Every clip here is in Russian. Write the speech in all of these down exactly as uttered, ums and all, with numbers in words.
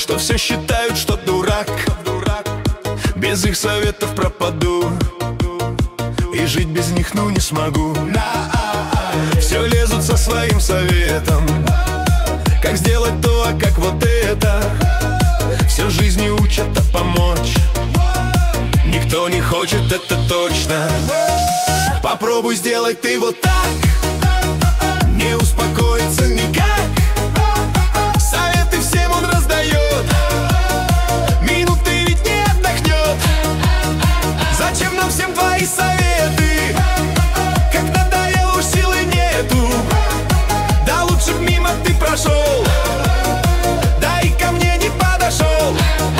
что все считают, что дурак. Без их советов пропаду, и жить без них ну не смогу. Все лезут со своим советом, как сделать то, а как вот это. Все жизни учат, а помочь никто не хочет, это точно. Попробуй сделать ты вот так, не успокоится никак. Советы всем он раздает, минуты ведь не отдохнет. Зачем нам всем твои советы, как надоело, уж силы нету. Да лучше б мимо ты прошел, да и ко мне не подошел.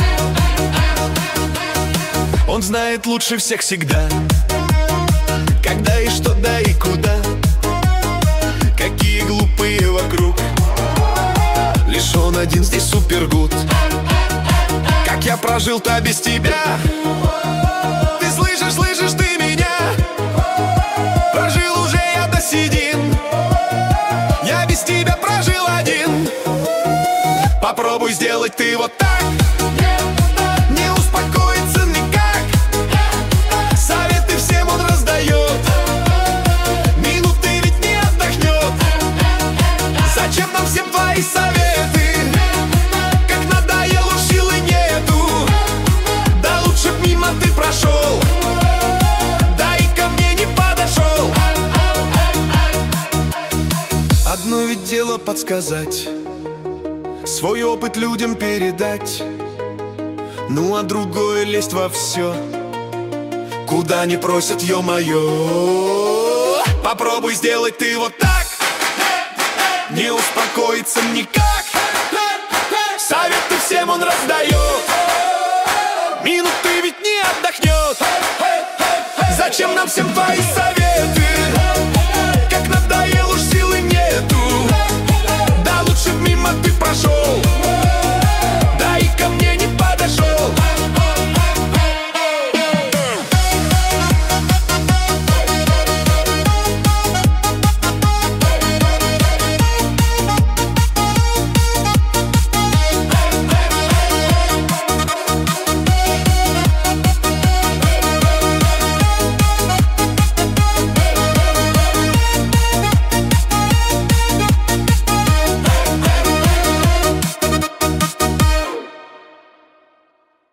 Он знает лучше всех всегда, когда и что, да и куда. Какие глупые вокруг, лишь он один здесь супергуд. Как я прожил-то без тебя, ты слышишь, слышишь ты меня? Прожил уже я до седин, я без тебя прожил один. Попробуй сделать ты вот так, не успокоится никак. Советы всем он раздает, минуты ведь не отдохнет. Зачем нам всем твои советы, как надоело, уж силы нету. Да лучше б мимо ты прошел, да и ко мне не подошел. Одно ведь дело подсказать, свой опыт людям передать, ну а другое лезть во все, куда не просят, ё-моё. Попробуй сделать ты вот так, не успокоится никак. Советы всем он раздает, минуты ведь не отдохнет. Зачем нам всем твои советы,